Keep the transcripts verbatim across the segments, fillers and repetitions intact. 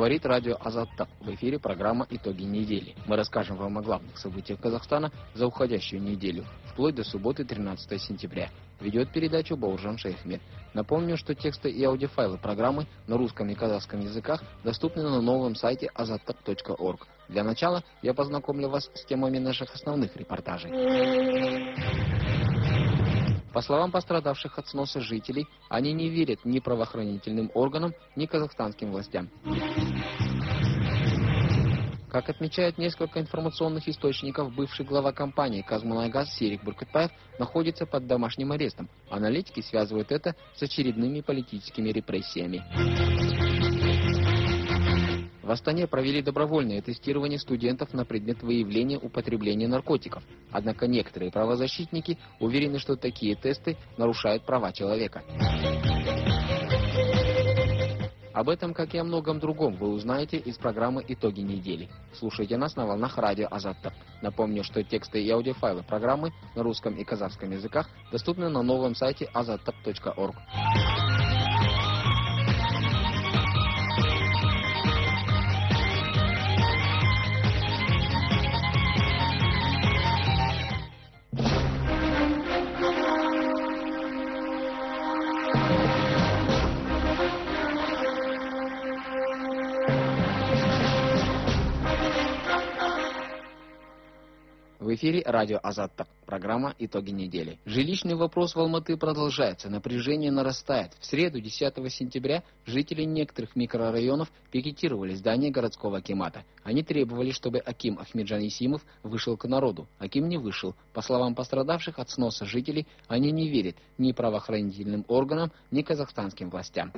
Говорит радио Азаттак. В эфире программа «Итоги недели». Мы расскажем вам о главных событиях Казахстана за уходящую неделю, вплоть до субботы тринадцатого сентября. Ведет передачу Бауыржан Шейхмет. Напомню, что тексты и аудиофайлы программы на русском и казахском языках доступны на новом сайте азаттак точка орг. Для начала я познакомлю вас с темами наших основных репортажей. По словам пострадавших от сноса жителей, они не верят ни правоохранительным органам, ни казахстанским властям. Как отмечают несколько информационных источников, бывший глава компании «Казмунайгаз» Серик Буркытбаев находится под домашним арестом. Аналитики связывают это с очередными политическими репрессиями. В Астане провели добровольное тестирование студентов на предмет выявления употребления наркотиков. Однако некоторые правозащитники уверены, что такие тесты нарушают права человека. Об этом, как и о многом другом, вы узнаете из программы «Итоги недели». Слушайте нас на волнах радио Азаттак. Напомню, что тексты и аудиофайлы программы на русском и казахском языках доступны на новом сайте азаттак точка орг. В эфире радио Азаттак. Программа «Итоги недели». Жилищный вопрос в Алматы продолжается. Напряжение нарастает. В среду, десятого сентября, жители некоторых микрорайонов пикетировали здание городского акимата. Они требовали, чтобы аким Ахмеджан Исимов вышел к народу. Аким не вышел. По словам пострадавших от сноса жителей, они не верят ни правоохранительным органам, ни казахстанским властям.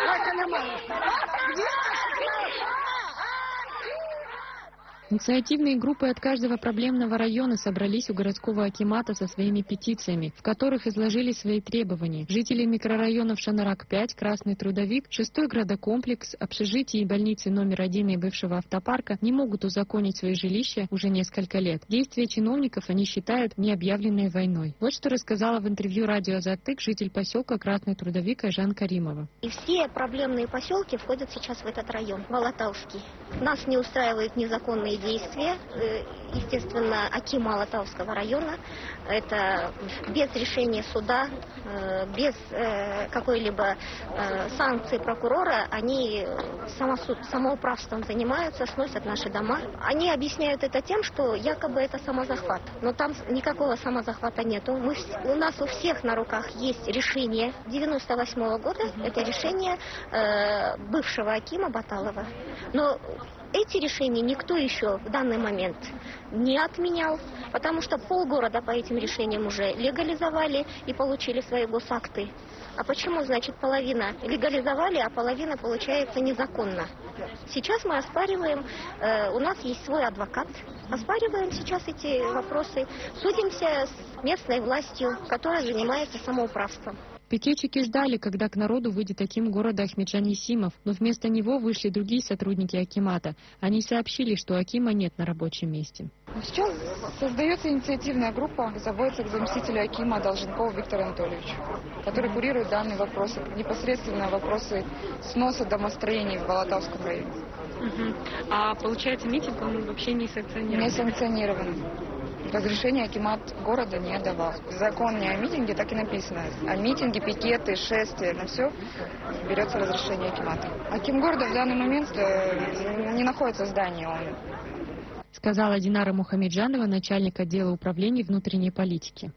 Инициативные группы от каждого проблемного района собрались у городского акимата со своими петициями, в которых изложили свои требования. Жители микрорайонов Шанарак пять, Красный Трудовик, шестой градокомплекс, общежитие и больницы номер один и бывшего автопарка не могут узаконить свои жилища уже несколько лет. Действия чиновников они считают необъявленной войной. Вот что рассказала в интервью радио Азаттак житель поселка Красный Трудовик Айжан Каримова. И все проблемные поселки входят сейчас в этот район, Алатауский. Нас не устраивают незаконные действия, естественно, акима Алатауского района. Это без решения суда, без какой-либо санкции прокурора, они самосуд, самоуправством занимаются, сносят наши дома. Они объясняют это тем, что якобы это самозахват. Но там никакого самозахвата нету. Мы, у нас у всех на руках есть решение девяносто восьмого года. Это решение э, бывшего акима Баталова. Но эти решения никто еще в данный момент не отменял, потому что полгорода по этим решениям уже легализовали и получили свои госакты. А почему, значит, половина легализовали, а половина, получается, незаконно? Сейчас мы оспариваем, э, у нас есть свой адвокат, оспариваем сейчас эти вопросы, судимся с местной властью, которая занимается самоуправством. Пикетчики ждали, когда к народу выйдет аким города Ахмеджан Исимов, но вместо него вышли другие сотрудники акимата. Они сообщили, что акима нет на рабочем месте. Сейчас создается инициативная группа, заводится к заместителю акима Долженкову Виктору Анатольевичу, который курирует данные вопросы, непосредственно вопросы сноса домостроений в Алатауском районе. Угу. А получается, митинг он вообще не санкционирован? Не санкционирован. Разрешение акимат города не давал. В законе о митинге так и написано. О митинге, пикеты, шествия, на все берется разрешение акимата. Аким города в данный момент не находится в здании. Он... Сказала Динара Мухамеджанова, начальник отдела управления внутренней политики.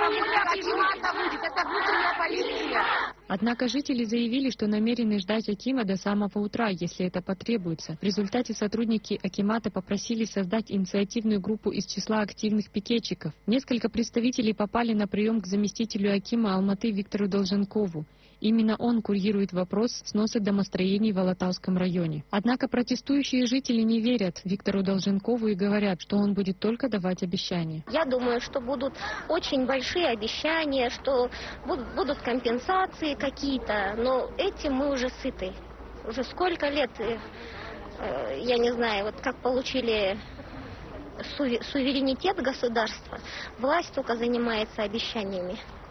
Однако жители заявили, что намерены ждать акима до самого утра, если это потребуется. В результате сотрудники акимата попросили создать инициативную группу из числа активных пикетчиков. Несколько представителей попали на прием к заместителю акима Алматы Виктору Долженкову. Именно он курирует вопрос сноса домостроений в Алатауском районе. Однако протестующие жители не верят Виктору Долженкову и говорят, что он будет только давать обещания. Я думаю, что будут очень большие обещания, что будут, будут компенсации какие-то, но этим мы уже сыты. Уже сколько лет, э, я не знаю, вот как получили суверенитет государства, власть только занимается обещаниями.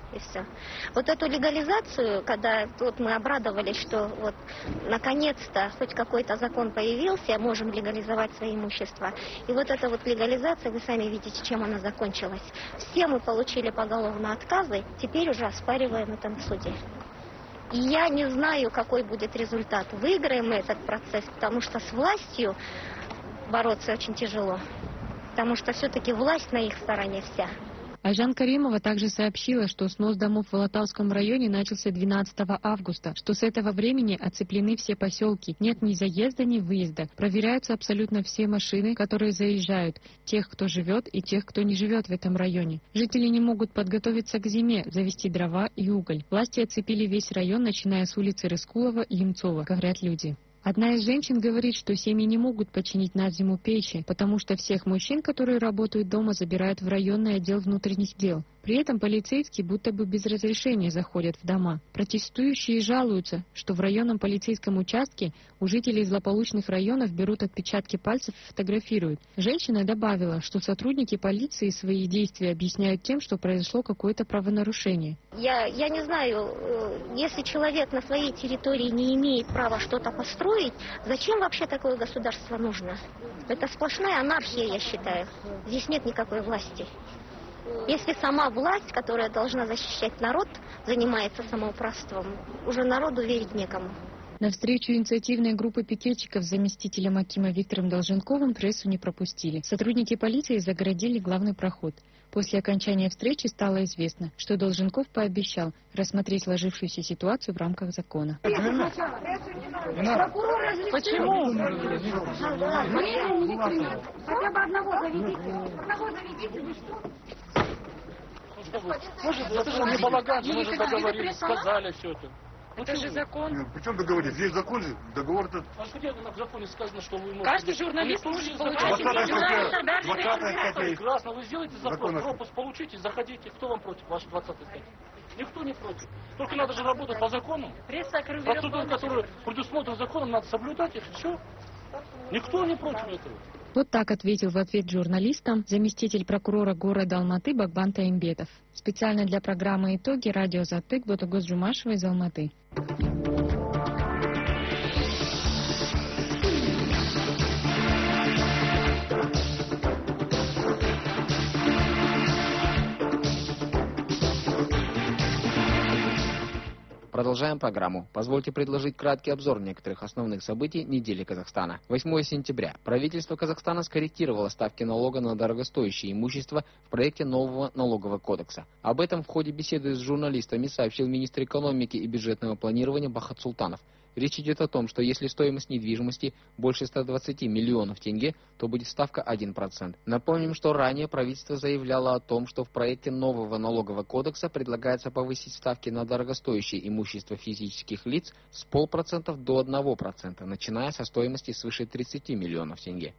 И все. Вот эту легализацию, когда вот мы обрадовались, что вот наконец-то хоть какой-то закон появился, можем легализовать свое имущество. И вот эта вот легализация, вы сами видите, чем она закончилась. Все мы получили поголовно отказы, теперь уже оспариваем это в суде. И я не знаю, какой будет результат. Выиграем мы этот процесс, потому что с властью бороться очень тяжело. Потому что все-таки власть на их стороне вся. Айжан Каримова также сообщила, что снос домов в Алатауском районе начался двенадцатого августа, что с этого времени оцеплены все поселки, нет ни заезда, ни выезда. Проверяются абсолютно все машины, которые заезжают, тех, кто живет, и тех, кто не живет в этом районе. Жители не могут подготовиться к зиме, завести дрова и уголь. Власти оцепили весь район, начиная с улицы Рыскулова и Емцова, говорят люди. Одна из женщин говорит, что семьи не могут починить на зиму печи, потому что всех мужчин, которые работают дома, забирают в районный отдел внутренних дел. При этом полицейские будто бы без разрешения заходят в дома. Протестующие жалуются, что в районном полицейском участке у жителей злополучных районов берут отпечатки пальцев и фотографируют. Женщина добавила, что сотрудники полиции свои действия объясняют тем, что произошло какое-то правонарушение. Я, я не знаю, если человек на своей территории не имеет права что-то построить, зачем вообще такое государство нужно? Это сплошная анархия, я считаю. Здесь нет никакой власти. Если сама власть, которая должна защищать народ, занимается самоуправством, уже народу верить некому. На встречу инициативной группы пикетчиков с заместителем акима Виктором Долженковым прессу не пропустили. Сотрудники полиции загородили главный проход. После окончания встречи стало известно, что Долженков пообещал рассмотреть сложившуюся ситуацию в рамках закона. Почему? Хотя бы одного заведите. Одного заведите, вы что? Может, это же не балаган, мы же договорились, сказали все это. Это же закон. Причем договорились? Здесь закон, договор-то... А где в законе сказано, что вы можете... Каждый журналист может получать... двадцатая статья. Прекрасно, вы сделаете запрос, пропуск получите, заходите. Кто вам против, ваша двадцатая статья? Никто не против. Только надо же работать по закону. Процедуру, которую предусмотрена законом, надо соблюдать их, все. Никто не против этого. Вот так ответил в ответ журналистам заместитель прокурора города Алматы Багбан Таимбетов. Специально для программы «Итоги» радио «Затык» Ботагоз Джумашева из Алматы. Продолжаем программу. Позвольте предложить краткий обзор некоторых основных событий недели Казахстана. восьмого сентября. Правительство Казахстана скорректировало ставки налога на дорогостоящее имущество в проекте нового налогового кодекса. Об этом в ходе беседы с журналистами сообщил министр экономики и бюджетного планирования Бахат Султанов. Речь идет о том, что если стоимость недвижимости больше ста двадцати миллионов тенге, то будет ставка один процент. Напомним, что ранее правительство заявляло о том, что в проекте нового налогового кодекса предлагается повысить ставки на дорогостоящее имущество физических лиц с полпроцента до одного процента, начиная со стоимости свыше тридцати миллионов тенге.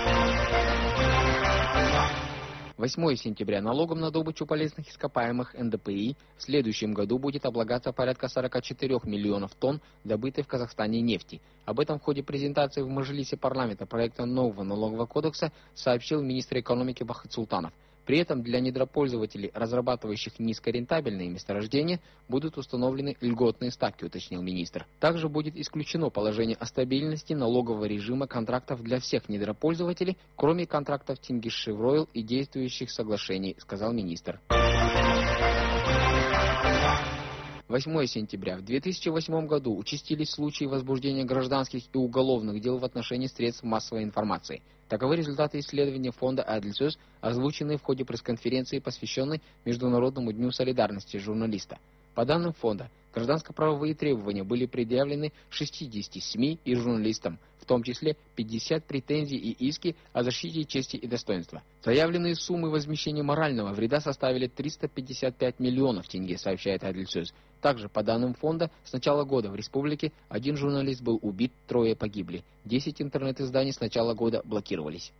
восьмого сентября. Налогом на добычу полезных ископаемых эн дэ пэ и в следующем году будет облагаться порядка сорока четырёх миллионов тонн добытой в Казахстане нефти. Об этом в ходе презентации в Мажилисе парламента проекта нового налогового кодекса сообщил министр экономики Бахат Султанов. При этом для недропользователей, разрабатывающих низкорентабельные месторождения, будут установлены льготные ставки, уточнил министр. Также будет исключено положение о стабильности налогового режима контрактов для всех недропользователей, кроме контрактов Тингиш-Шевройл и действующих соглашений, сказал министр. восьмого сентября. В две тысячи восьмом году участились случаи возбуждения гражданских и уголовных дел в отношении средств массовой информации. Таковы результаты исследования фонда «Адельсёз», озвученные в ходе пресс-конференции, посвященной Международному дню солидарности журналиста. По данным фонда, гражданско-правовые требования были предъявлены шестидесяти СМИ и журналистам, в том числе пятьдесят претензий и иски о защите чести и достоинства. Заявленные суммы возмещения морального вреда составили триста пятьдесят пять миллионов тенге, сообщает Адельсёз. Также, по данным фонда, с начала года в республике один журналист был убит, трое погибли. десять интернет-изданий с начала года блокировались.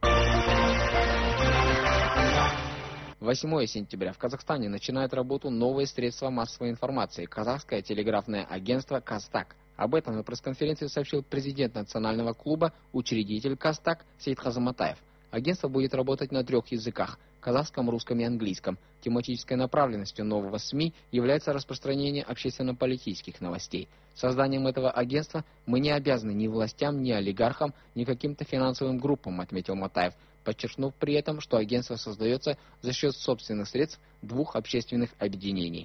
восьмого сентября. В Казахстане начинает работу новые средства массовой информации – казахское телеграфное агентство «Казтак». Об этом на пресс-конференции сообщил президент национального клуба, учредитель «Казтак» Сейд Хазаматаев. Агентство будет работать на трех языках – казахском, русском и английском. Тематической направленностью нового СМИ является распространение общественно-политических новостей. Созданием этого агентства мы не обязаны ни властям, ни олигархам, ни каким-то финансовым группам, отметил Матаев, подчеркнув при этом, что агентство создается за счет собственных средств двух общественных объединений.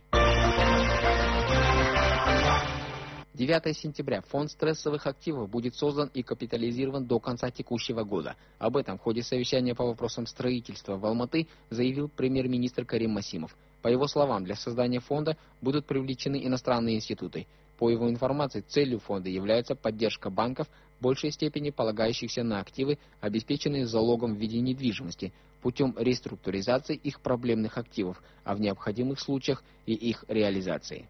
девятого сентября фонд стрессовых активов будет создан и капитализирован до конца текущего года. Об этом в ходе совещания по вопросам строительства в Алматы заявил премьер-министр Карим Масимов. По его словам, для создания фонда будут привлечены иностранные институты. По его информации, целью фонда является поддержка банков, в большей степени полагающихся на активы, обеспеченные залогом в виде недвижимости, путем реструктуризации их проблемных активов, а в необходимых случаях и их реализации.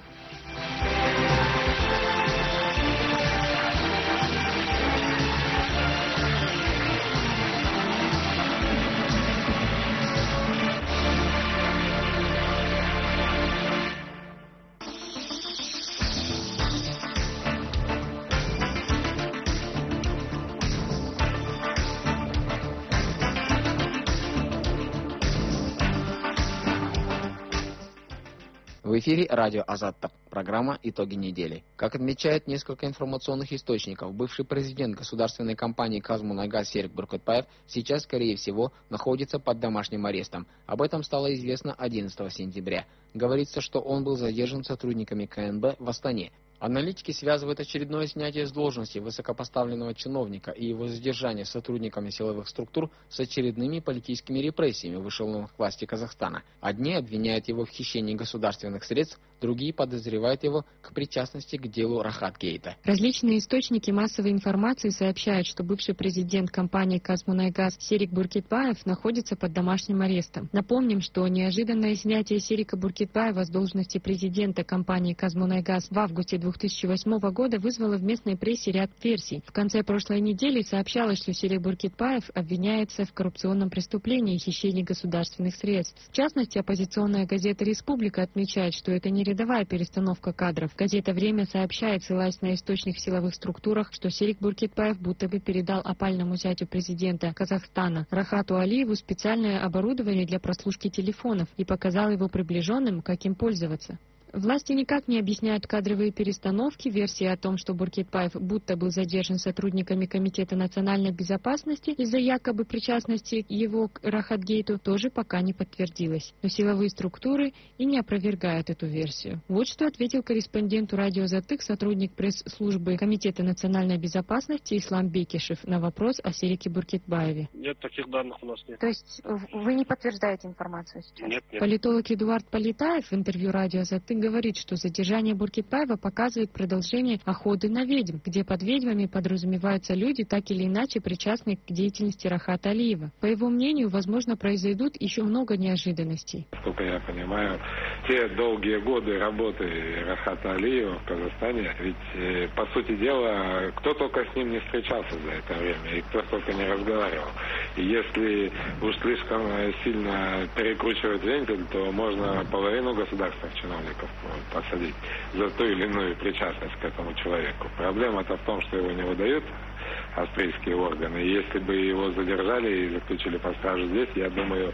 В эфире радио Азаттык, программа «Итоги недели». Как отмечает несколько информационных источников, бывший президент государственной компании «Казмунайгаз» Серик Буркытбаев сейчас, скорее всего, находится под домашним арестом. Об этом стало известно одиннадцатого сентября. Говорится, что он был задержан сотрудниками ка эн бэ в Астане. Аналитики связывают очередное снятие с должности высокопоставленного чиновника и его задержание сотрудниками силовых структур с очередными политическими репрессиями в эшелонах власти Казахстана. Одни обвиняют его в хищении государственных средств, другие подозревают его к причастности к делу Рахат-гейта. Различные источники массовой информации сообщают, что бывший президент компании «Казмунайгаз» Серик Буркытбаев находится под домашним арестом. Напомним, что неожиданное снятие Серика Буркытбаева с должности президента компании «Казмунайгаз» в августе две тысячи восьмого года вызвало в местной прессе ряд версий. В конце прошлой недели сообщалось, что Серик Буркытбаев обвиняется в коррупционном преступлении и хищении государственных средств. В частности, оппозиционная газета «Республика» отмечает, что это не рядовая перестановка кадров. Газета «Время» сообщает, ссылаясь на источник в силовых структурах, что Серик Буркытбаев будто бы передал опальному зятю президента Казахстана Рахату Алиеву специальное оборудование для прослушки телефонов и показал его приближенным, как им пользоваться. Власти никак не объясняют кадровые перестановки. Версия о том, что Буркытбаев будто был задержан сотрудниками Комитета национальной безопасности из-за якобы причастности его к Рахат-гейту, тоже пока не подтвердилась. Но силовые структуры и не опровергают эту версию. Вот что ответил корреспонденту радио Азаттык сотрудник пресс-службы Комитета национальной безопасности Ислам Бекишев на вопрос о Серике Буркытбаеве. Нет, таких данных у нас нет. То есть вы не подтверждаете информацию сейчас? Нет, нет. Политолог Эдуард Политаев в интервью радио Азаттык говорит, что задержание Буркытбаева показывает продолжение охоты на ведьм, где под ведьмами подразумеваются люди, так или иначе причастные к деятельности Рахата Алиева. По его мнению, возможно, произойдут еще много неожиданностей. Насколько я понимаю, те долгие годы работы Рахата Алиева в Казахстане, ведь, по сути дела, кто только с ним не встречался за это время, и кто только не разговаривал. И если уж слишком сильно перекручивать вентиль, то можно половину государственных чиновников посадить за ту или иную причастность к этому человеку. Проблема-то в том, что его не выдают австрийские органы. И если бы его задержали и заключили под стражу здесь, я думаю,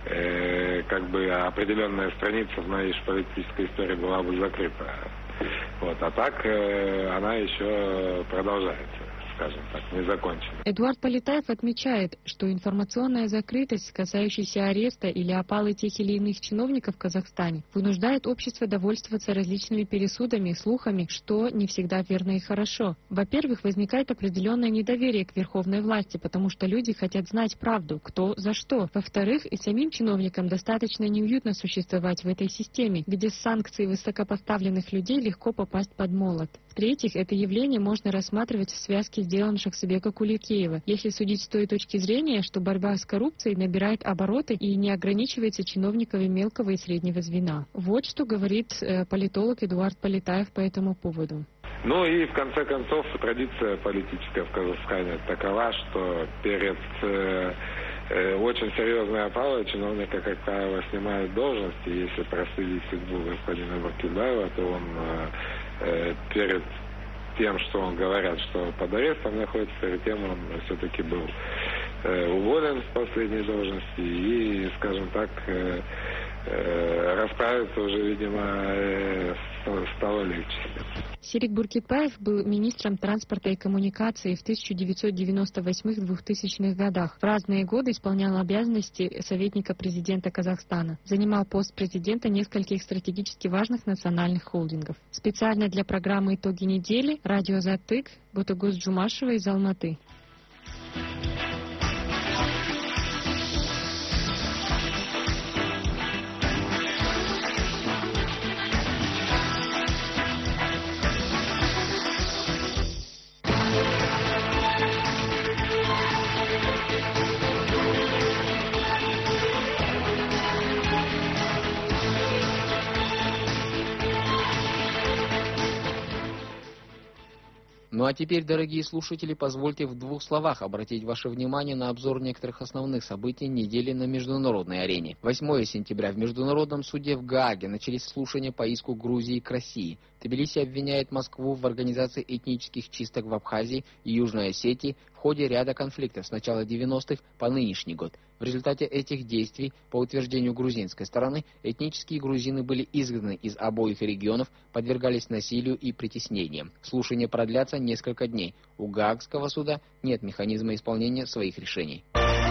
э, как бы определенная страница в моей политической истории была бы закрыта. Вот. А так э, она еще продолжается, скажем так, не закончена. Эдуард Политаев отмечает, что информационная закрытость, касающаяся ареста или опалы тех или иных чиновников в Казахстане, вынуждает общество довольствоваться различными пересудами и слухами, что не всегда верно и хорошо. Во-первых, возникает определенное недоверие к верховной власти, потому что люди хотят знать правду, кто за что. Во-вторых, и самим чиновникам достаточно неуютно существовать в этой системе, где с санкций высокопоставленных людей легко попасть под молот. В-третьих, это явление можно рассматривать в связке с делом Шахсыбека Куликеева, если судить с той точки зрения, что борьба с коррупцией набирает обороты и не ограничивается чиновниками мелкого и среднего звена. Вот что говорит э, политолог Эдуард Политаев по этому поводу. Ну и в конце концов традиция политическая в Казахстане такова, что перед э, э, очень серьезной опалой чиновника, как правило, снимают должность, и если проследить судьбу господина Буркытбаева, то он э, перед тем, что он говорят, что под арестом находится, перед тем он все-таки был уволен с последней должности и, скажем так, расправиться уже, видимо, стало легче. Серик Буркитбаев был министром транспорта и коммуникации в тысяча девятьсот девяносто восьмом — двухтысячных годах. В разные годы исполнял обязанности советника президента Казахстана. Занимал пост президента нескольких стратегически важных национальных холдингов. Специально для программы «Итоги недели» радио «Затык» Ботагуз Джумашева из Алматы. Ну а теперь, дорогие слушатели, позвольте в двух словах обратить ваше внимание на обзор некоторых основных событий недели на международной арене. восьмого сентября в Международном суде в Гааге начались слушания по иску Грузии к России. Тбилиси обвиняет Москву в организации этнических чисток в Абхазии и Южной Осетии в ходе ряда конфликтов с начала девяностых по нынешний год. В результате этих действий, по утверждению грузинской стороны, этнические грузины были изгнаны из обоих регионов, подвергались насилию и притеснениям. Слушания продлятся несколько дней. У Гаагского суда нет механизма исполнения своих решений.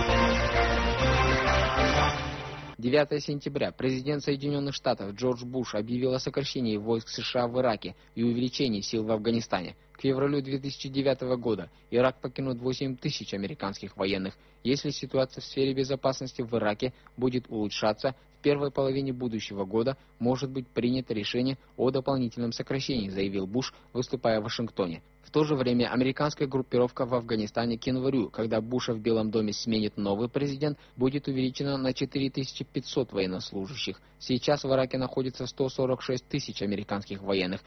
девятого сентября президент Соединенных Штатов Джордж Буш объявил о сокращении войск США в Ираке и увеличении сил в Афганистане. К февралю две тысячи девятого года Ирак покинут восемь тысяч американских военных. Если ситуация в сфере безопасности в Ираке будет улучшаться, в первой половине будущего года может быть принято решение о дополнительном сокращении, заявил Буш, выступая в Вашингтоне. В то же время американская группировка в Афганистане к январю, когда Буша в Белом доме сменит новый президент, будет увеличена на четыре тысячи пятьсот военнослужащих. Сейчас в Ираке находится сто сорок шесть тысяч американских военных.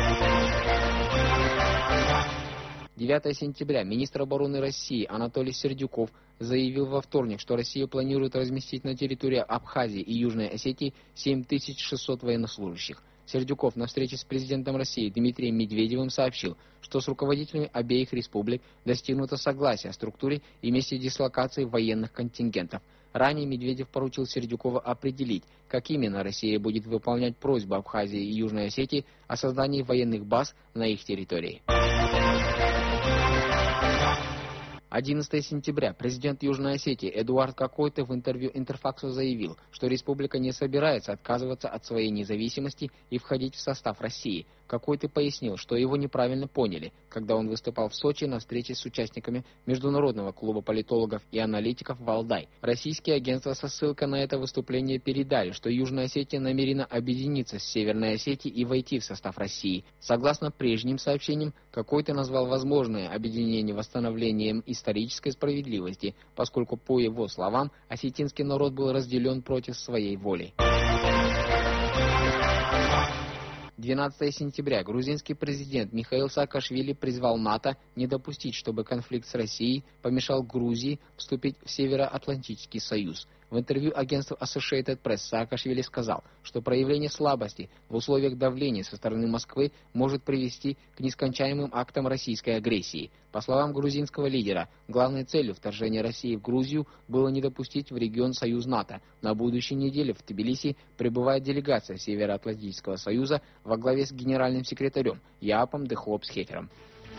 девятого сентября министр обороны России Анатолий Сердюков заявил во вторник, что Россия планирует разместить на территории Абхазии и Южной Осетии семь тысяч шестьсот военнослужащих. Сердюков на встрече с президентом России Дмитрием Медведевым сообщил, что с руководителями обеих республик достигнуто согласие о структуре и месте дислокации военных контингентов. Ранее Медведев поручил Сердюкову определить, как именно Россия будет выполнять просьбу Абхазии и Южной Осетии о создании военных баз на их территории. одиннадцатого сентября президент Южной Осетии Эдуард Кокойто в интервью Интерфаксу заявил, что республика не собирается отказываться от своей независимости и входить в состав России. Кокойто пояснил, что его неправильно поняли, когда он выступал в Сочи на встрече с участниками Международного клуба политологов и аналитиков «Валдай». Российские агентства со ссылкой на это выступление передали, что Южная Осетия намерена объединиться с Северной Осетией и войти в состав России. Согласно прежним сообщениям, Кокойто назвал возможное объединение восстановлением исторической справедливости, поскольку, по его словам, осетинский народ был разделен против своей воли. двенадцатого сентября грузинский президент Михаил Саакашвили призвал НАТО не допустить, чтобы конфликт с Россией помешал Грузии вступить в Североатлантический союз. В интервью агентству Associated Press Саакашвили сказал, что проявление слабости в условиях давления со стороны Москвы может привести к нескончаемым актам российской агрессии. По словам грузинского лидера, главной целью вторжения России в Грузию было не допустить в регион союз НАТО. На будущей неделе в Тбилиси прибывает делегация Североатлантического союза во главе с генеральным секретарем Яапом Дехлопсхефером.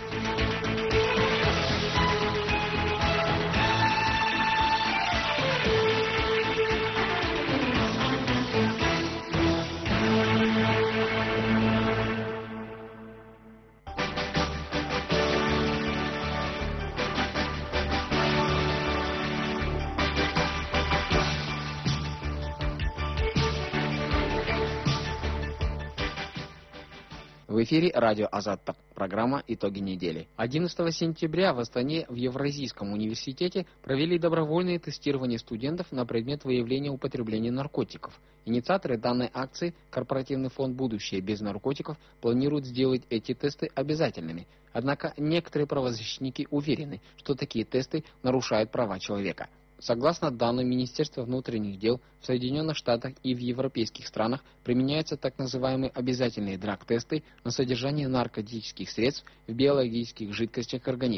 В эфире радио Азаттак, программа «Итоги недели». одиннадцатого сентября в Астане в Евразийском университете провели добровольное тестирование студентов на предмет выявления употребления наркотиков. Инициаторы данной акции, корпоративный фонд «Будущее без наркотиков», планируют сделать эти тесты обязательными. Однако некоторые правозащитники уверены, что такие тесты нарушают права человека. Согласно данным Министерства внутренних дел, в Соединенных Штатах и в европейских странах применяются так называемые обязательные драг-тесты на содержание наркотических средств в биологических жидкостях организма.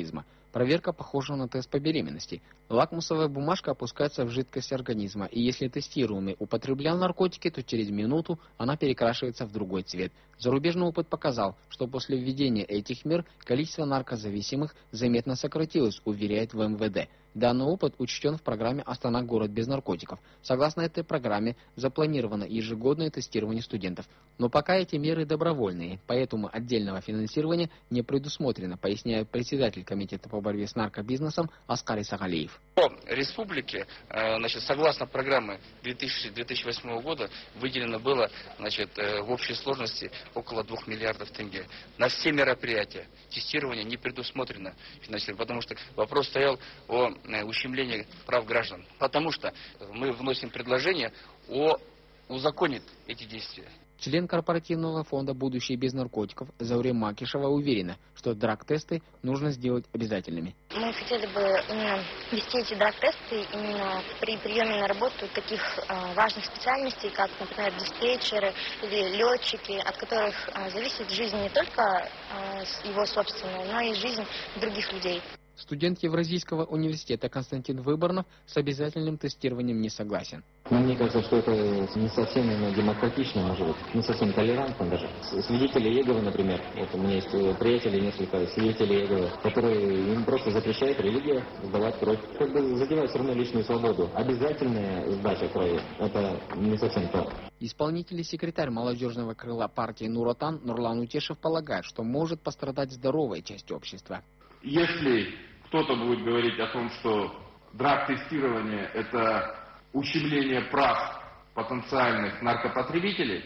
Проверка похожа на тест по беременности. Лакмусовая бумажка опускается в жидкость организма, и если тестируемый употреблял наркотики, то через минуту она перекрашивается в другой цвет. Зарубежный опыт показал, что после введения этих мер количество наркозависимых заметно сократилось, уверяет в эм вэ дэ. Данный опыт учтен в программе «Астана. Город без наркотиков». Согласно этой программе, запланировано ежегодное тестирование студентов. Но пока эти меры добровольные, поэтому отдельного финансирования не предусмотрено, поясняет председатель Комитета по борьбе с наркобизнесом Аскар Исагалиев. По республике, значит, согласно программе две тысячи восьмого года, выделено было, значит, в общей сложности около двух миллиардов тенге. На все мероприятия тестирования не предусмотрено финансирование, потому что вопрос стоял о ущемлении прав граждан. Потому что мы вносим предложение о узаконить эти действия. Член корпоративного фонда «Будущее без наркотиков» Заурем Макишева уверена, что драг-тесты нужно сделать обязательными. Мы хотели бы именно вести эти драг-тесты именно при приеме на работу таких э, важных специальностей, как, например, диспетчеры или летчики, от которых э, зависит жизнь не только э, его собственная, но и жизнь других людей. Студент Евразийского университета Константин Выборнов с обязательным тестированием не согласен. Но мне кажется, что это не совсем демократично, может быть, не совсем толерантно даже. Свидетели Иеговы, например, вот у меня есть приятели, несколько свидетелей Иеговы, которые им просто запрещают религия сдавать кровь. Как бы задевают все равно личную свободу. Обязательная сдача крови – это не совсем то. Исполнительный секретарь молодежного крыла партии Нур-Отан Нурлан Утешев полагает, что может пострадать здоровая часть общества. Если кто-то будет говорить о том, что драг-тестирование – это ущемление прав потенциальных наркопотребителей,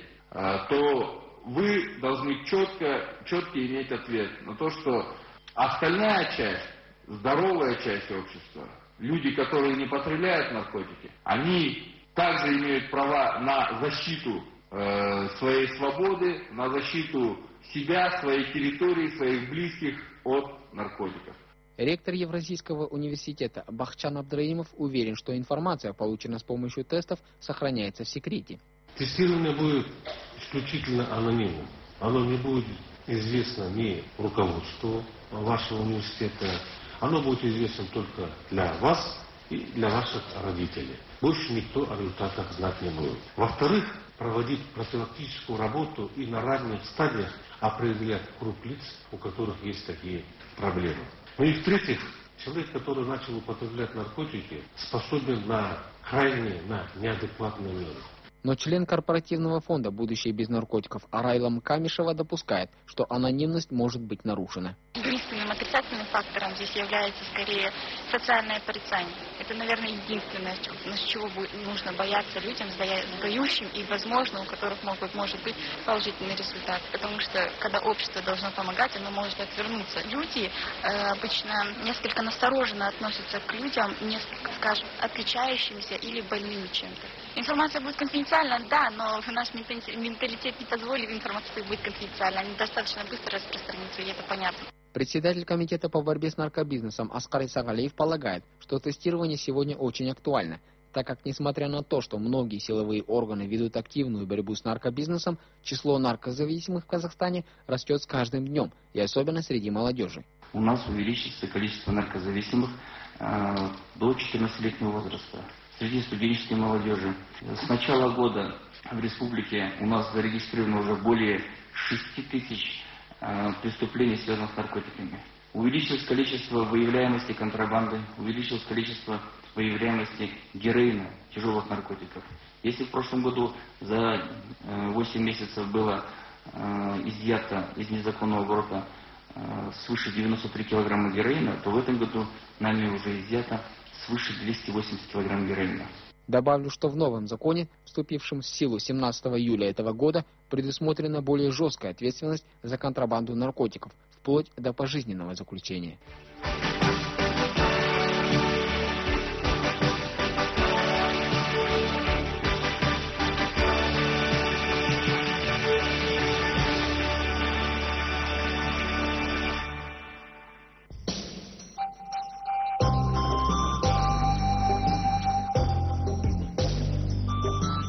то вы должны четко, четко иметь ответ на то, что остальная часть, здоровая часть общества, люди, которые не потребляют наркотики, они также имеют права на защиту э, своей свободы, на защиту себя, своей территории, своих близких от наркотиков. Ректор Евразийского университета Бахчан Абдраимов уверен, что информация, полученная с помощью тестов, сохраняется в секрете. Тестирование будет исключительно анонимным. Оно не будет известно ни руководству вашего университета. Оно будет известно только для вас и для ваших родителей. Больше никто о результатах знать не будет. Во-вторых, проводить профилактическую работу и на ранних стадиях определять круг лиц, у которых есть такие проблемы. Ну и в-третьих, человек, который начал употреблять наркотики, способен на крайние, на неадекватные меры. Но член корпоративного фонда «Будущее без наркотиков» Арайлам Камишева допускает, что анонимность может быть нарушена. Единственным отрицательным фактором здесь является скорее социальное порицание. Это, наверное, единственное, с чего нужно бояться людям, сдающим и, возможно, у которых могут, может быть положительный результат. Потому что, когда общество должно помогать, оно может отвернуться. Люди э, обычно несколько настороженно относятся к людям, несколько, скажем, отличающимся или больными чем-то. Информация будет конфиденциальна, да, но наш менталитет не позволит информации быть конфиденциальной. Они достаточно быстро распространятся, и это понятно. Председатель комитета по борьбе с наркобизнесом Аскар Исагалиев полагает, что тестирование сегодня очень актуально, так как, несмотря на то, что многие силовые органы ведут активную борьбу с наркобизнесом, число наркозависимых в Казахстане растет с каждым днем, и особенно среди молодежи. У нас увеличится количество наркозависимых э, до четырнадцатилетнего возраста. Среди студенческой молодежи. С начала года в республике у нас зарегистрировано уже более шести тысяч э, преступлений, связанных с наркотиками. Увеличилось количество выявляемости контрабанды, увеличилось количество выявляемости героина, тяжелых наркотиков. Если в прошлом году за восемь месяцев было э, изъято из незаконного оборота э, свыше девяноста трёх килограмма героина, то в этом году нами уже изъято свыше двухсот восьмидесяти килограмм героина. Добавлю, что в новом законе, вступившем в силу семнадцатого июля этого года, предусмотрена более жесткая ответственность за контрабанду наркотиков, вплоть до пожизненного заключения.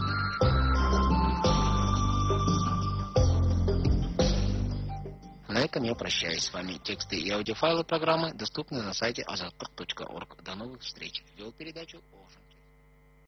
На этом я прощаюсь с вами. Тексты и аудиофайлы программы доступны на сайте азаттык точка орг. До новых встреч. Вел передачу Ожин.